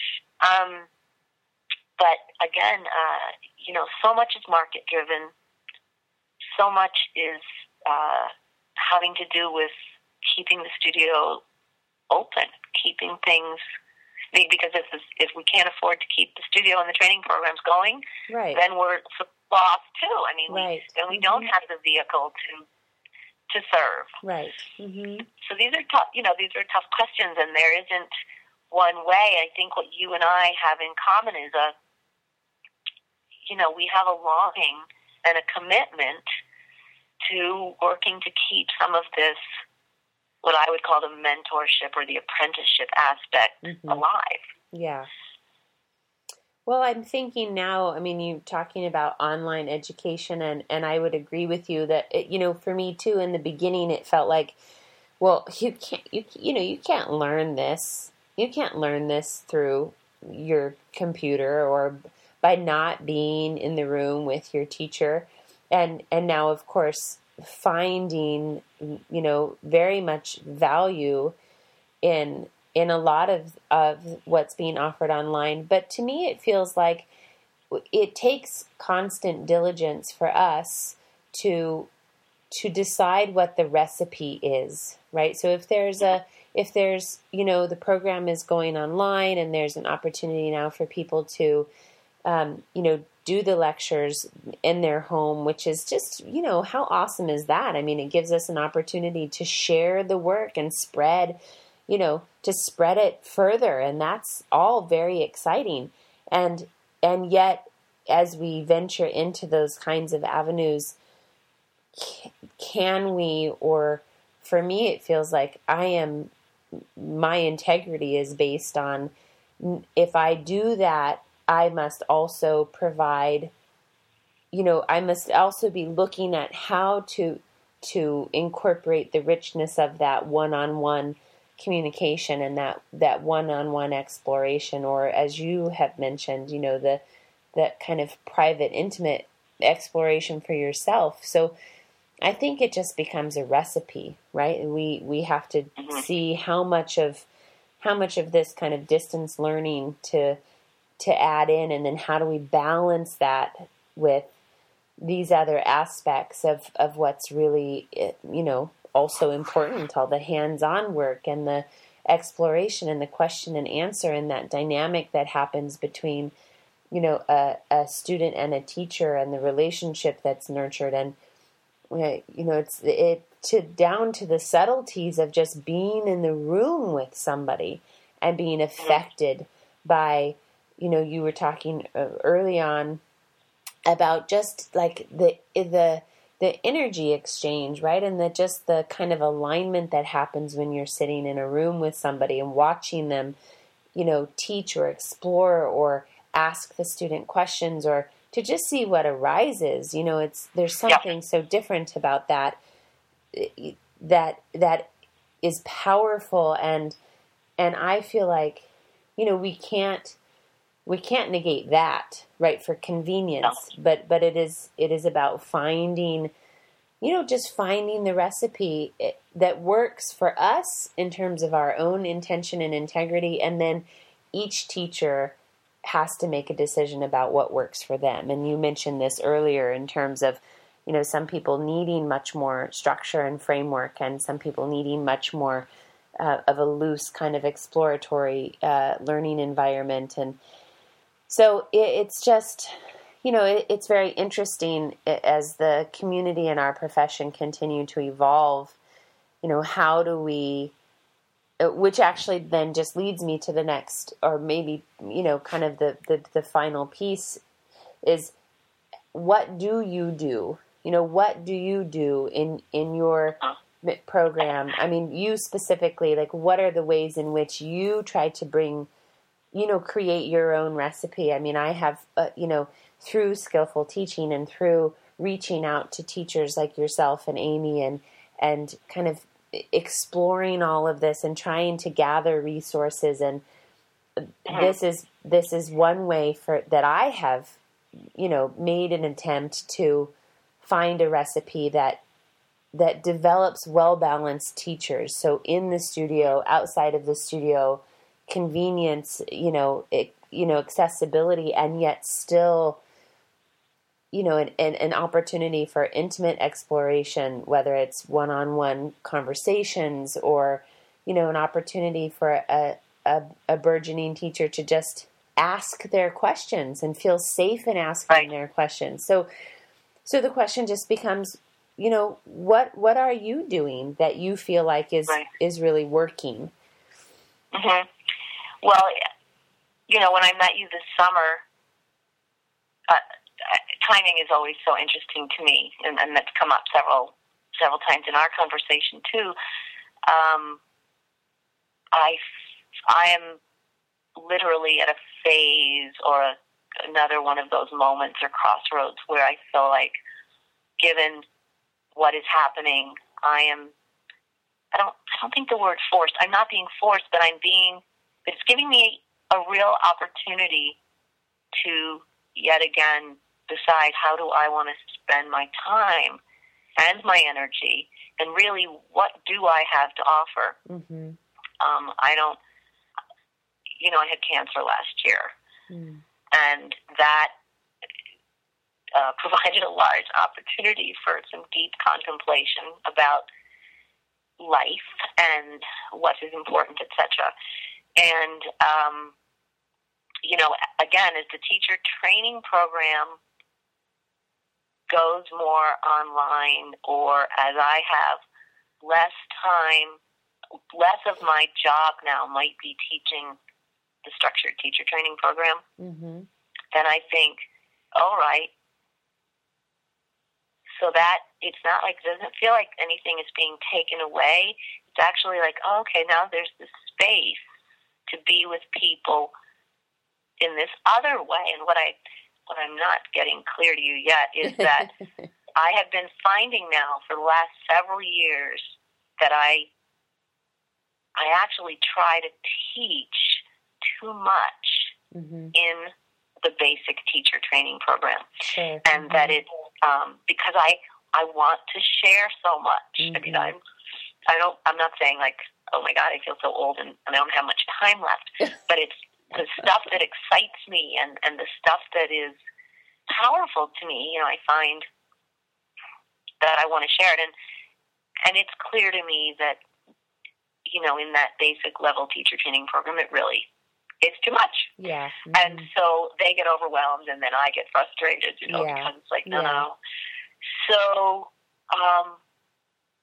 [SPEAKER 2] But again, so much is market-driven. So much is having to do with keeping the studio open, keeping things, because if we can't afford to keep the studio and the training programs going,
[SPEAKER 1] right,
[SPEAKER 2] then we're lost too. I mean, then we
[SPEAKER 1] mm-hmm.
[SPEAKER 2] don't have the vehicle to serve.
[SPEAKER 1] Right. Mm-hmm.
[SPEAKER 2] So these are tough. These are tough questions, and there isn't one way. I think what you and I have in common is we have a longing and a commitment to working to keep some of this, what I would call the mentorship or the apprenticeship aspect,
[SPEAKER 1] mm-hmm.
[SPEAKER 2] alive.
[SPEAKER 1] Yeah. Well, I'm thinking now, you're talking about online education, and I would agree with you that, for me too, in the beginning, it felt like, well, you can't learn this. You can't learn this through your computer or by not being in the room with your teacher. And now, of course, finding, very much value in a lot of what's being offered online. But to me, it feels like it takes constant diligence for us to decide what the recipe is, right? So if there's the program is going online and there's an opportunity now for people to, do the lectures in their home, which is just, how awesome is that? It gives us an opportunity to share the work and spread it further. And that's all very exciting. And yet, as we venture into those kinds of avenues, can we, or for me, it feels like my integrity is based on, if I do that, I must also provide, I must also be looking at how to incorporate the richness of that one-on-one communication and that one-on-one exploration, or as you have mentioned, that kind of private, intimate exploration for yourself. So I think it just becomes a recipe, right? And we have to mm-hmm. see how much of this kind of distance learning to add in, and then how do we balance that with these other aspects of what's really, also important, all the hands-on work and the exploration and the question and answer and that dynamic that happens between, a student and a teacher and the relationship that's nurtured. And, down to the subtleties of just being in the room with somebody and being affected by, you were talking early on about just like the energy exchange, right? And just the kind of alignment that happens when you're sitting in a room with somebody and watching them, teach or explore or ask the student questions or to just see what arises. There's something so different about that is powerful. And I feel like, we can't negate that, right, for convenience, but it is about finding, just finding the recipe that works for us in terms of our own intention and integrity. And then each teacher has to make a decision about what works for them. And you mentioned this earlier in terms of, some people needing much more structure and framework, and some people needing much more of a loose kind of exploratory learning environment. And so it's just, it's very interesting as the community and our profession continue to evolve. How do we, which actually then just leads me to the next, or maybe, kind of the final piece is, what do you do? What do you do in your program? I mean, you specifically, like, what are the ways in which you try to bring, create your own recipe? I mean, I have, through skillful teaching and through reaching out to teachers like yourself and Amy and kind of exploring all of this and trying to gather resources. And this is one way that I have, made an attempt to find a recipe that develops well-balanced teachers. So in the studio, outside of the studio, convenience, accessibility, and yet still, an opportunity for intimate exploration, whether it's one-on-one conversations or, an opportunity for a burgeoning teacher to just ask their questions and feel safe in asking their questions. So the question just becomes, what are you doing that you feel like is really working?
[SPEAKER 2] Mm-hmm. Well, when I met you this summer, timing is always so interesting to me, and that's come up several times in our conversation too. I am literally at a phase or another one of those moments or crossroads where I feel like, given what is happening, I don't think the word forced. I'm not being forced, but it's giving me a real opportunity to yet again decide, how do I want to spend my time and my energy, and really, what do I have to offer?
[SPEAKER 1] Mm-hmm.
[SPEAKER 2] I had cancer last year, and that provided a large opportunity for some deep contemplation about life and what is important, etc. And, again, as the teacher training program goes more online, or as I have less time, less of my job now might be teaching the structured teacher training program, then I think, all right, so that it's not like, it doesn't feel like anything is being taken away. It's actually like, oh, okay, now there's this space to be with people in this other way. And what I'm not getting clear to you yet is that I have been finding now for the last several years that I actually try to teach too much in the basic teacher training program.
[SPEAKER 1] Sure.
[SPEAKER 2] And that it, because I want to share so much. I mean, I'm not saying like, oh my God, I feel so old and I don't have much time left, but it's the stuff that excites me and the stuff that is powerful to me, I find that I want to share it. And it's clear to me that, in that basic level teacher training program, it's too much.
[SPEAKER 1] Yeah.
[SPEAKER 2] And so they get overwhelmed, and then I get frustrated, because it's like, no. So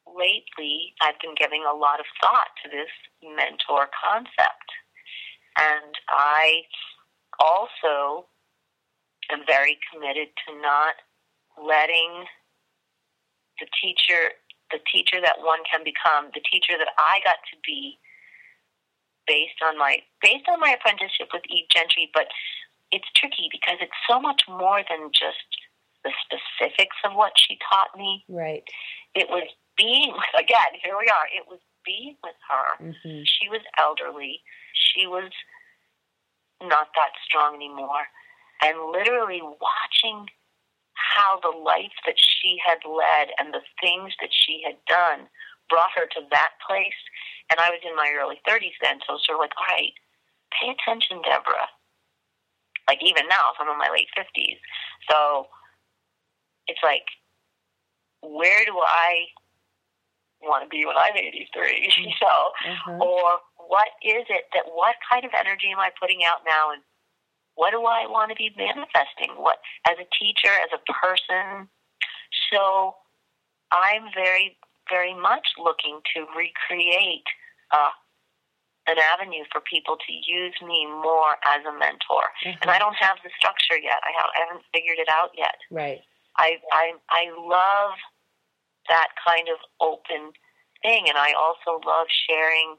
[SPEAKER 2] lately I've been giving a lot of thought to this mentor concept. And I also am very committed to not letting the teacher that one can become, the teacher that I got to be based on my apprenticeship with Eve Gentry. But it's tricky because it's so much more than just the specifics of what she taught me.
[SPEAKER 1] Right.
[SPEAKER 2] It was being, again, here we are, it was being with her.
[SPEAKER 1] Mm-hmm.
[SPEAKER 2] She was elderly. She was not that strong anymore. And literally watching how the life that she had led and the things that she had done brought her to that place. And I was in my early 30s then, so sort of like, all right, pay attention, Deborah. Like even now, if I'm in my late 50s. So it's like, where do I want to be when I'm 83? You know?
[SPEAKER 1] Uh-huh.
[SPEAKER 2] Or what kind of energy am I putting out now, and what do I want to be manifesting? What, as a teacher, as a person? So I'm very, very much looking to recreate an avenue for people to use me more as a mentor.
[SPEAKER 1] Uh-huh.
[SPEAKER 2] And I don't have the structure yet. I haven't figured it out yet.
[SPEAKER 1] Right.
[SPEAKER 2] I love that kind of open thing, and I also love sharing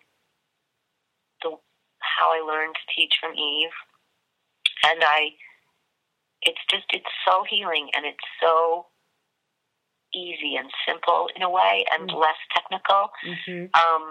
[SPEAKER 2] how I learned to teach from Eve. And it's so healing, and it's so easy and simple in a way, and less technical.
[SPEAKER 1] Mm-hmm.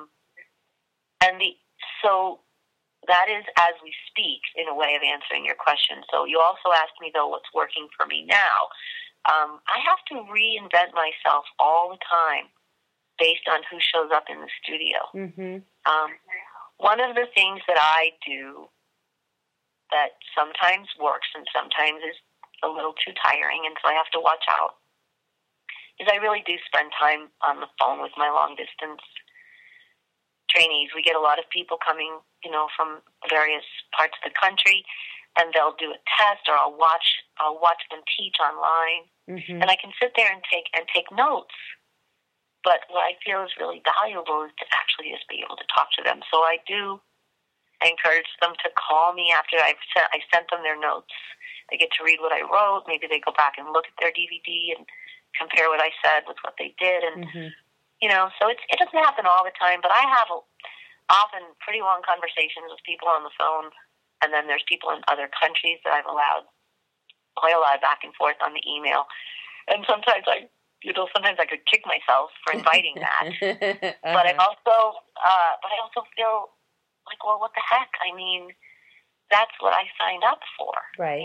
[SPEAKER 2] So that is as we speak, in a way of answering your question. So you also asked me, though, what's working for me now. I have to reinvent myself all the time based on who shows up in the studio.
[SPEAKER 1] Mm-hmm.
[SPEAKER 2] One of the things that I do that sometimes works and sometimes is a little too tiring, and so I have to watch out, is I really do spend time on the phone with my long-distance trainees. We get a lot of people coming, from various parts of the country, and they'll do a test, or I'll watch them teach online,
[SPEAKER 1] mm-hmm.
[SPEAKER 2] and I can sit there and take notes. But what I feel is really valuable is to actually just be able to talk to them. So I encourage them to call me after I sent them their notes. They get to read what I wrote. Maybe they go back and look at their DVD and compare what I said with what they did. And,
[SPEAKER 1] mm-hmm.
[SPEAKER 2] So it doesn't happen all the time, but I have often pretty long conversations with people on the phone. And then there's people in other countries that I've allowed quite a lot of back and forth on the email. And sometimes I could kick myself for inviting that.
[SPEAKER 1] Uh-huh.
[SPEAKER 2] But I also feel like, well, what the heck? I mean, that's what I signed up for.
[SPEAKER 1] Right.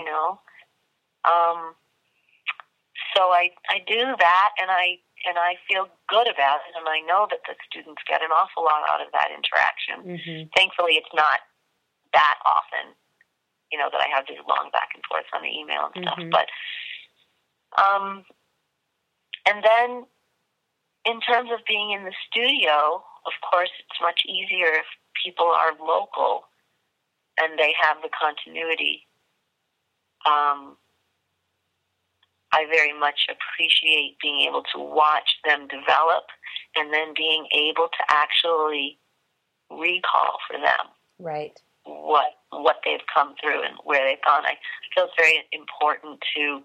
[SPEAKER 2] So I do that, and I feel good about it, and I know that the students get an awful lot out of that interaction.
[SPEAKER 1] Mm-hmm. Thankfully,
[SPEAKER 2] it's not that often, that I have these long back and forth on the email and stuff.
[SPEAKER 1] Mm-hmm.
[SPEAKER 2] But, and then in terms of being in the studio, of course, it's much easier if people are local and they have the continuity. I very much appreciate being able to watch them develop and then being able to actually recall for them.
[SPEAKER 1] Right.
[SPEAKER 2] What they've come through and where they've gone. I feel it's very important to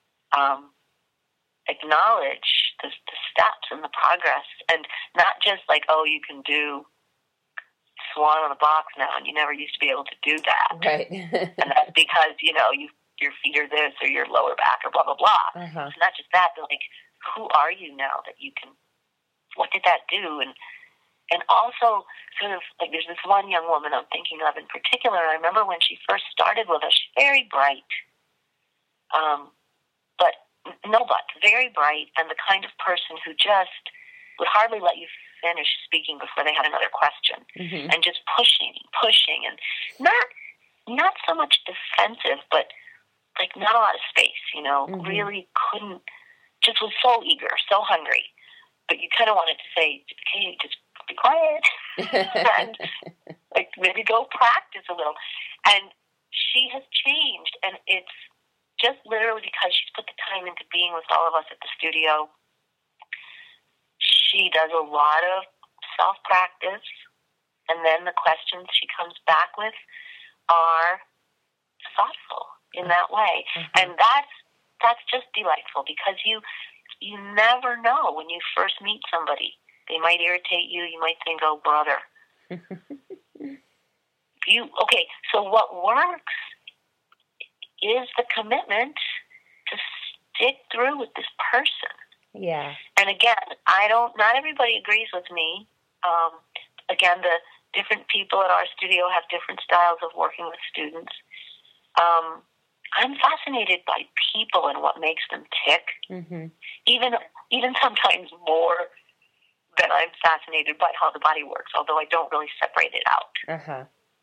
[SPEAKER 2] acknowledge the steps and the progress, and not just like, oh, you can do Swan on a box now, and you never used to be able to do that.
[SPEAKER 1] Right.
[SPEAKER 2] And that's because, your feet are this or your lower back or blah, blah, blah.
[SPEAKER 1] Uh-huh.
[SPEAKER 2] It's not just that, but like, who are you now that you can, what did that do? And also sort of like, there's this one young woman I'm thinking of in particular. I remember when she first started with us, she's very bright. Very bright, and the kind of person who just would hardly let you finish speaking before they had another question,
[SPEAKER 1] mm-hmm.
[SPEAKER 2] and just pushing, and not so much defensive, but like not a lot of space,
[SPEAKER 1] mm-hmm.
[SPEAKER 2] really just was so eager, so hungry, but you kind of wanted to say, okay, just be quiet, and like maybe go practice a little. And she has changed, and it's just literally because she's put the time into being with all of us at the studio. she does a lot of self-practice, and then the questions she comes back with are thoughtful in that way. Mm-hmm. And that's just delightful, because you never know when you first meet somebody. They might irritate you. You might think, oh, brother. Okay, so what works is the commitment to stick through with this person.
[SPEAKER 1] Yeah. And
[SPEAKER 2] again, not everybody agrees with me. Again, the different people at our studio have different styles of working with students. I'm fascinated by people and what makes them tick. Mm-hmm. Even sometimes more than I'm fascinated by how the body works, although I don't really separate it out. Uh-huh.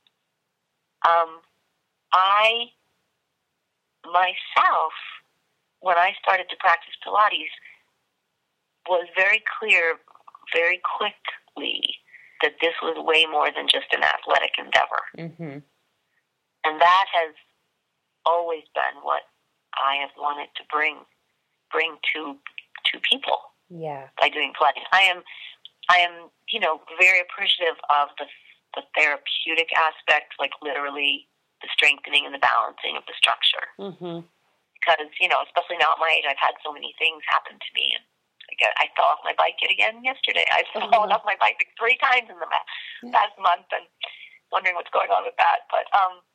[SPEAKER 2] I, myself, when I started to practice Pilates, was very clear very quickly that this was way more than just an athletic endeavor. Mm-hmm. And that has always been what I have wanted to bring to people.
[SPEAKER 1] Yeah.
[SPEAKER 2] By doing Pilates. I am very appreciative of the therapeutic aspect, like literally the strengthening and the balancing of the structure. Mm-hmm. Because, especially now at my age, I've had so many things happen to me. And I fell off my bike yet again yesterday. I've fallen off my bike like 3 times in the past month, and wondering what's going on with that. But,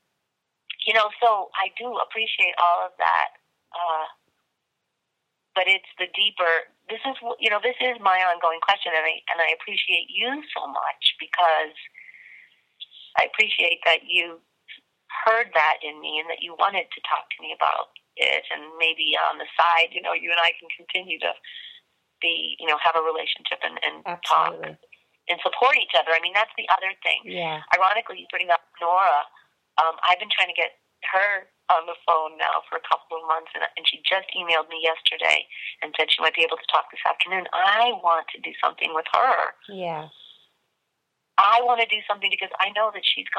[SPEAKER 2] so I do appreciate all of that. But it's the deeper, this is my ongoing question, and I appreciate you so much, because I appreciate that you heard that in me and that you wanted to talk to me about it, and maybe on the side, you and I can continue to be, have a relationship and talk and support each other. I mean, that's the other thing.
[SPEAKER 1] Yeah.
[SPEAKER 2] Ironically, you bring up Nora. I've been trying to get her on the phone now for a couple of months, and she just emailed me yesterday and said she might be able to talk this afternoon. I want to do something with her.
[SPEAKER 1] Yeah.
[SPEAKER 2] I want to do something because I know that she's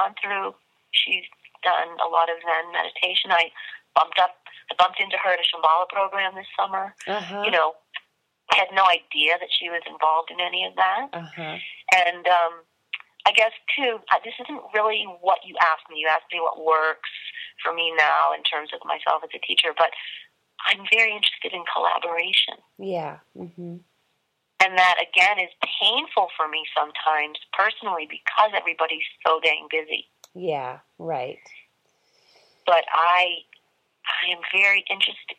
[SPEAKER 2] done a lot of Zen meditation. I bumped into her at a Shambhala program this summer. Uh-huh. I had no idea that she was involved in any of that. Uh-huh. And I guess, too, this isn't really what you asked me. You asked me what works for me now in terms of myself as a teacher, but I'm very interested in collaboration.
[SPEAKER 1] Yeah. Mm-hmm.
[SPEAKER 2] And that, again, is painful for me sometimes personally, because everybody's so dang busy.
[SPEAKER 1] Yeah, right.
[SPEAKER 2] But I am very interested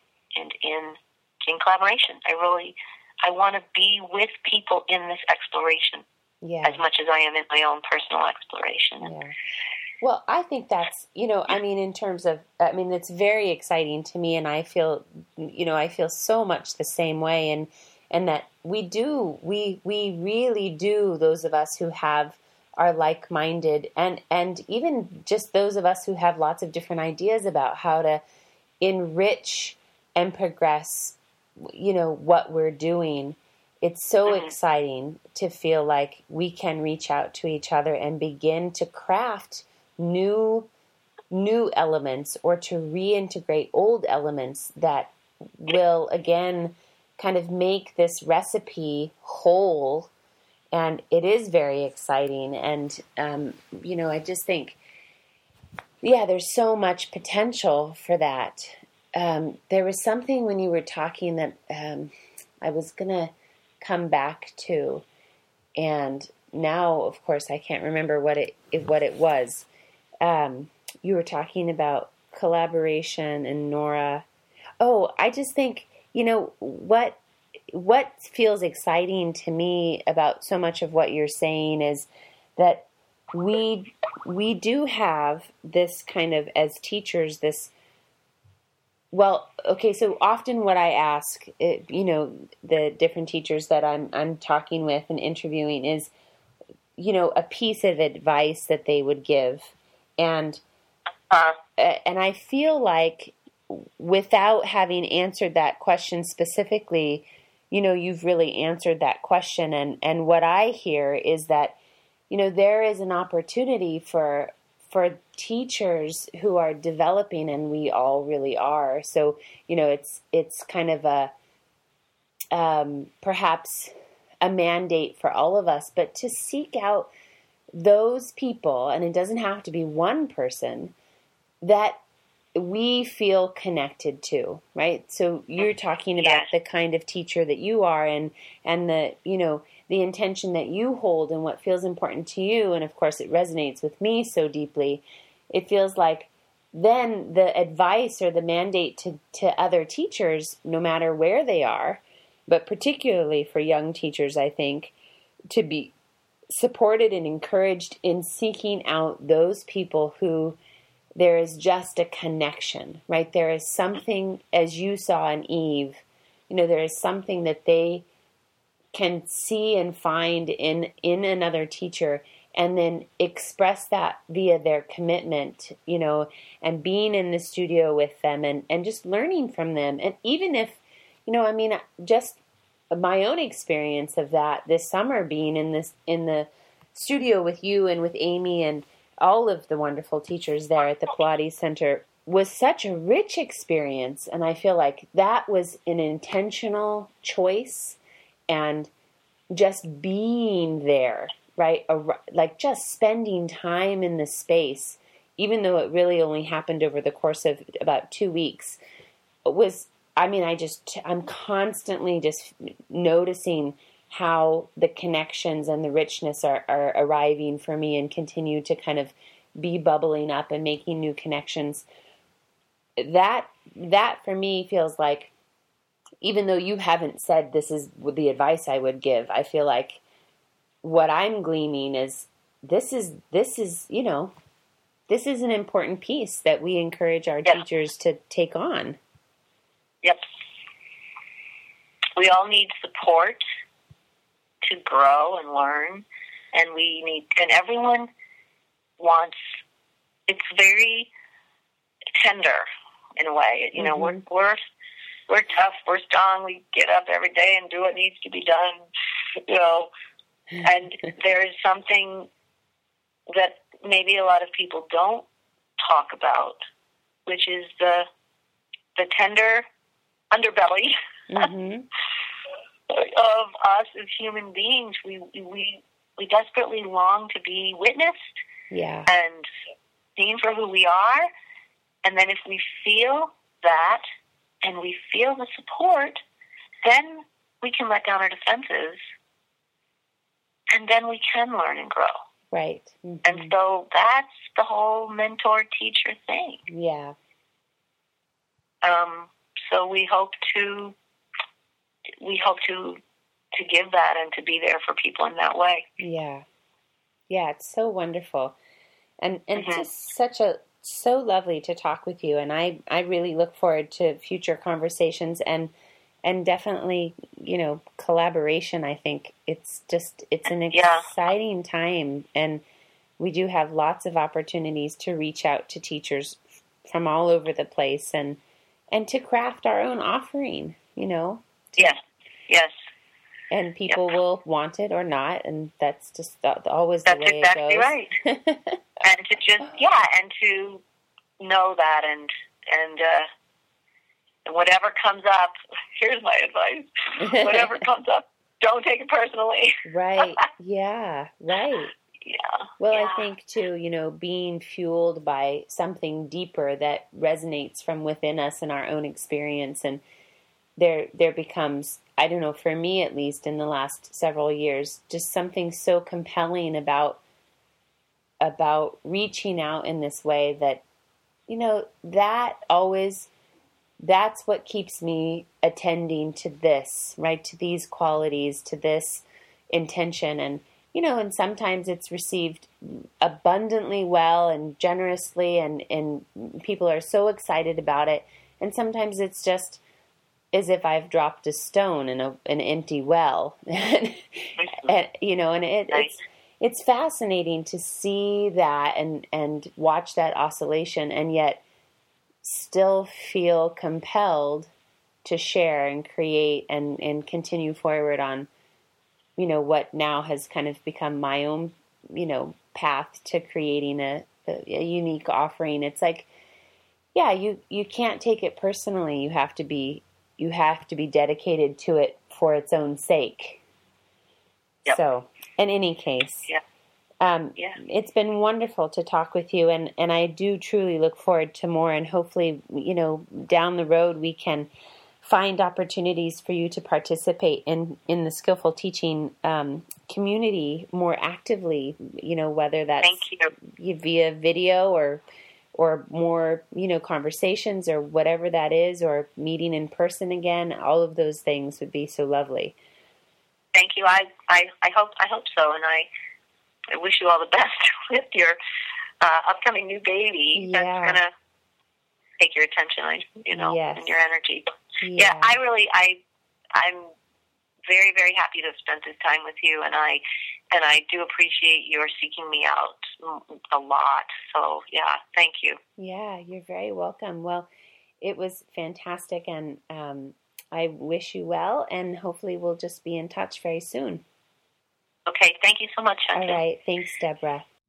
[SPEAKER 2] in collaboration. I want to be with people in this exploration. Yeah. As much as I am in my own personal exploration.
[SPEAKER 1] Yeah. Well, I think that's, in terms of, it's very exciting to me, and I feel so much the same way, and that we really do, those of us who are like-minded, and even just those of us who have lots of different ideas about how to enrich and progress, what we're doing. It's so exciting to feel like we can reach out to each other and begin to craft new elements, or to reintegrate old elements that will, again, kind of make this recipe whole. And it is very exciting. And, I just think, there's so much potential for that. There was something when you were talking that I was going to come back to, and now, of course, I can't remember what it was. You were talking about collaboration and Nora. Oh, I just think, what feels exciting to me about so much of what you're saying is that we do have this kind of, as teachers, this. Well, okay, so often what I ask, the different teachers that I'm talking with and interviewing is, a piece of advice that they would give. And I feel like without having answered that question specifically, you've really answered that question. And what I hear is that, there is an opportunity for teachers who are developing, and we all really are. So, it's kind of a, perhaps a mandate for all of us, but to seek out those people, and it doesn't have to be one person, that we feel connected to, right? So you're talking about the kind of teacher that you are, and the, the intention that you hold and what feels important to you. And of course it resonates with me so deeply. It feels like then the advice or the mandate to other teachers, no matter where they are, but particularly for young teachers, I think, to be supported and encouraged in seeking out those people who there is just a connection, right? There is something, as you saw in Eve, there is something that they can see and find in another teacher, and then express that via their commitment, and being in the studio with them and just learning from them. And even if, just my own experience of that this summer, being in the studio with you and with Amy and all of the wonderful teachers there at the Pilates Center, was such a rich experience. And I feel like that was an intentional choice, and just being there, right? Like just spending time in the space, even though it really only happened over the course of about 2 weeks, I'm constantly just noticing how the connections and the richness are arriving for me and continue to kind of be bubbling up and making new connections. That for me feels like, even though you haven't said this is the advice I would give, I feel like what I'm gleaning is this is an important piece that we encourage our teachers to take on.
[SPEAKER 2] Yep. We all need support to grow and learn, and everyone wants, it's very tender in a way. We're tough, we're strong, we get up every day and do what needs to be done, and there is something that maybe a lot of people don't talk about, which is the tender underbelly of us as human beings. We desperately long to be witnessed and seen for who we are, and then if we feel that and we feel the support, then we can let down our defenses, and then we can learn and grow.
[SPEAKER 1] Right.
[SPEAKER 2] And so that's the whole mentor-teacher thing.
[SPEAKER 1] Yeah.
[SPEAKER 2] So we hope to give that and to be there for people in that way.
[SPEAKER 1] Yeah. Yeah, it's so wonderful. And just so lovely to talk with you. And I really look forward to future conversations and definitely, collaboration. I think it's an exciting time, and we do have lots of opportunities to reach out to teachers from all over the place and to craft our own offering,
[SPEAKER 2] Yes.
[SPEAKER 1] And people will want it or not, and that's just always the way
[SPEAKER 2] exactly
[SPEAKER 1] it goes.
[SPEAKER 2] Right. And to just, and to know that, and whatever comes up, here's my advice, whatever comes up, don't take it personally.
[SPEAKER 1] Right, yeah, right.
[SPEAKER 2] Yeah.
[SPEAKER 1] Well, I think, too, being fueled by something deeper that resonates from within us and our own experience, and there becomes, I don't know, for me at least in the last several years, just something so compelling about reaching out in this way that, that's what keeps me attending to this, right? To these qualities, to this intention. And, and sometimes it's received abundantly well and generously, and people are so excited about it. And sometimes it's just as if I've dropped a stone in an empty well. and it's fascinating to see that and watch that oscillation, and yet still feel compelled to share and create and continue forward on, what now has kind of become my own, path to creating a unique offering. It's like, you can't take it personally. You have to be dedicated to it for its own sake.
[SPEAKER 2] Yep.
[SPEAKER 1] So, in any case, it's been wonderful to talk with you, and I do truly look forward to more, and hopefully, down the road we can find opportunities for you to participate in the skillful teaching community more actively, whether that's via video or more, conversations or whatever that is, or meeting in person again. All of those things would be so lovely.
[SPEAKER 2] Thank you. I hope so, and I wish you all the best with your upcoming new baby.
[SPEAKER 1] Yeah.
[SPEAKER 2] That's going to take your attention,
[SPEAKER 1] Yes.
[SPEAKER 2] and your energy.
[SPEAKER 1] Yeah.
[SPEAKER 2] I'm very, very happy to have spent this time with you, and I do appreciate your seeking me out a lot. So, thank you.
[SPEAKER 1] Yeah, you're very welcome. Well, it was fantastic, and I wish you well, and hopefully we'll just be in touch very soon.
[SPEAKER 2] Okay, thank you so much, Shanta.
[SPEAKER 1] All right, thanks, Deborah.